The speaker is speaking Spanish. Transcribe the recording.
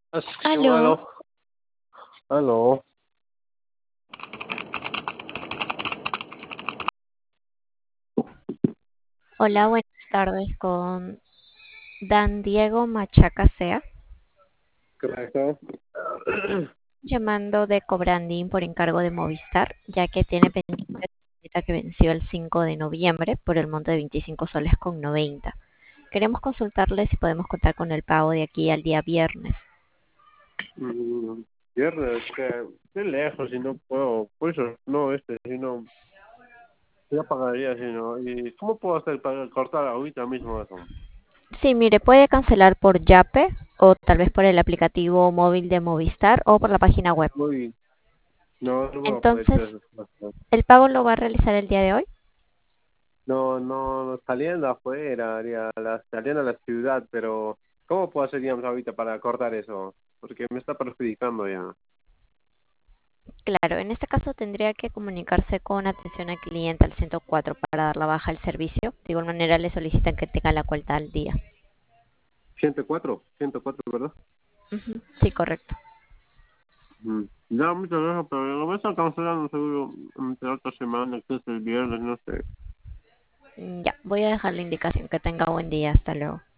Aló, Aló, aló. hola, buenas tardes con Dan Diego Machaca Sea, Correcto. llamando de Cobrandín por encargo de Movistar, ya que tiene pendiente una tarjeta que venció el 5 de noviembre por el monto de 25 soles con 90. Queremos consultarle si podemos contar con el pago de aquí al día viernes. Viernes, que estoy lejos y no puedo. Por eso, no, si no, ya pagaría, si no. ¿Y cómo puedo hacer para cortar ahorita mismo eso? Sí, mire, puede cancelar por Yape o tal vez por el aplicativo móvil de Movistar o por la página web. Muy, no, no me voy a poder Entonces, hacer eso. ¿el pago lo va a realizar el día de hoy? No, no, saliendo afuera, saliendo a la ciudad, pero ¿cómo puedo hacer, digamos, ahorita para cortar eso? Porque me está perjudicando ya. Claro, en este caso tendría que comunicarse con atención al cliente al 104 para dar la baja al servicio. De igual manera le solicitan que tenga la cuenta al día. 104, ¿verdad? Ujú, sí, correcto. Ya, muchas gracias, pero lo voy a estar cancelando seguro entre otra semana, que es el viernes, no sé. Ya, voy a dejar la indicación. Que tenga buen día. Hasta luego.